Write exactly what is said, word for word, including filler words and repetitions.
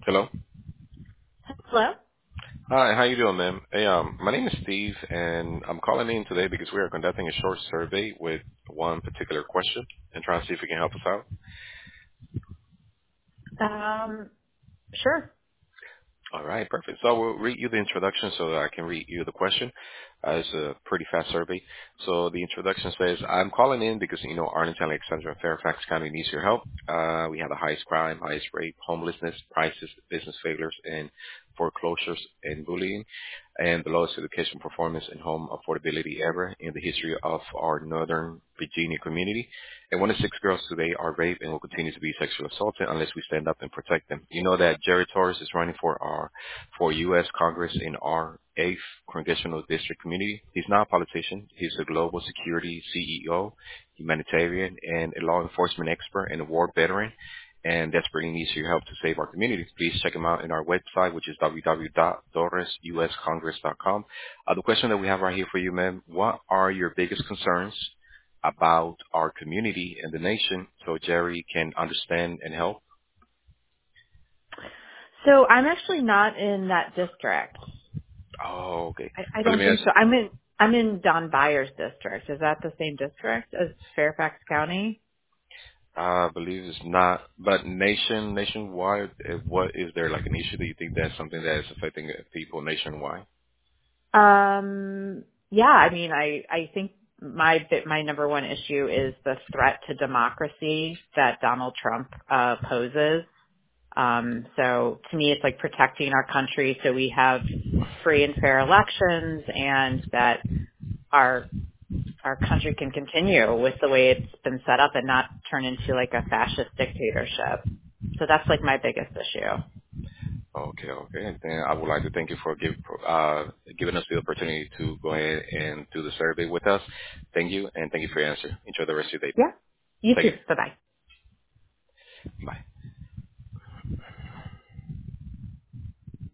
Hello. Hello? Hi, how you doing, ma'am? Hey, um, my name is Steve, and I'm calling in today because we are conducting a short survey with one particular question and trying to see if you can help us out. Um, sure. All right, perfect. So I will read you the introduction so that I can read you the question. Uh, it's a pretty fast survey. So the introduction says, I'm calling in because, you know, Arlington, Alexandria, and Fairfax County needs your help. Uh, we have the highest crime, highest rape, homelessness, prices, business failures, and foreclosures and bullying, and the lowest education performance and home affordability ever in the history of our Northern Virginia community. And one in six girls today are raped and will continue to be sexually assaulted unless we stand up and protect them. You know that Jerry Torres is running for our for U S Congress in our eighth congressional district community. He's not a politician. He's a global security C E O, humanitarian, and a law enforcement expert and a war veteran. And desperately needs your help to save our community. Please check him out in our website, which is w w w dot torres u s congress dot com. Uh, the question that we have right here for you, ma'am, what are your biggest concerns about our community and the nation so Jerry can understand and help? So I'm actually not in that district. Oh, okay. I, I So let don't me think ask, so. I'm in I'm in Don Byers district. Is that the same district as Fairfax County? I believe it's not, but nation, nationwide, eh, what is there like an issue that you think that's something that is affecting uh, people nationwide? Um, yeah, I mean, I I think my bit my number one issue is the threat to democracy that Donald Trump uh, poses. Um, so to me, it's like protecting our country so we have free and fair elections and that our our country can continue with the way it's been set up and not turn into like a fascist dictatorship. So that's like my biggest issue. Okay, okay. And then I would like to thank you for give, uh, giving us the opportunity to go ahead and do the survey with us. Thank you, and thank you for your answer. Enjoy the rest of your day. Yeah. You Take too. care. Bye bye. Bye.